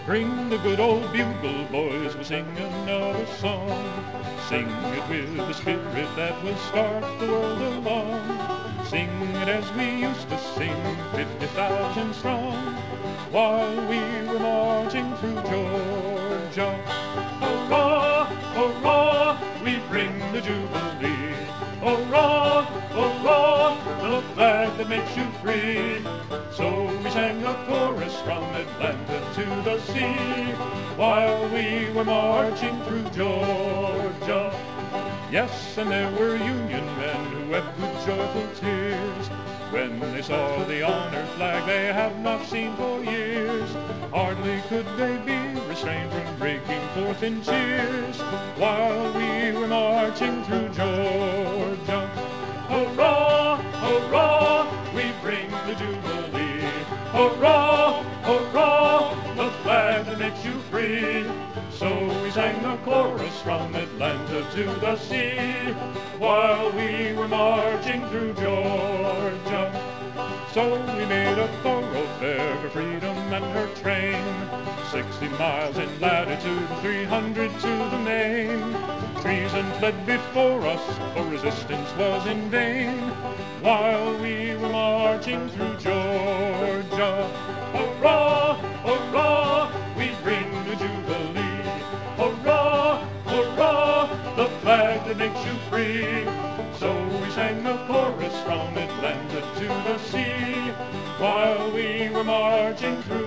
Bring the good old bugle, boys, we'll sing another song. Sing it with the spirit that will start the world along. Sing it as we used to sing, 50,000 strong, while we were marching through Georgia. Hurrah, hurrah, we bring the Jubilee. Hurrah, hurrah, the flag that makes you free. So we sang a chorus from Atlanta to the sea, while we were marching through Georgia. Yes, and there were Union men who wept with joyful tears when they saw the honored flag they had not seen for years. Hardly could they be restrained from breaking forth in cheers while we were marching through Georgia. Hurrah, hurrah, we bring the Jubilee. Hurrah, hurrah, the flag that makes you free. So we sang a chorus from Atlanta to the sea, while we were marching through Georgia. So we made a thoroughfare for freedom and her train, 60 miles in latitude, 300 to the main. Treason fled before us, for resistance was in vain, while we were marching through Georgia. Hurrah, hurrah, we bring the Jubilee. Hurrah, hurrah, the flag that makes you free. So we sang a chorus from Atlanta to the sea, while we were marching through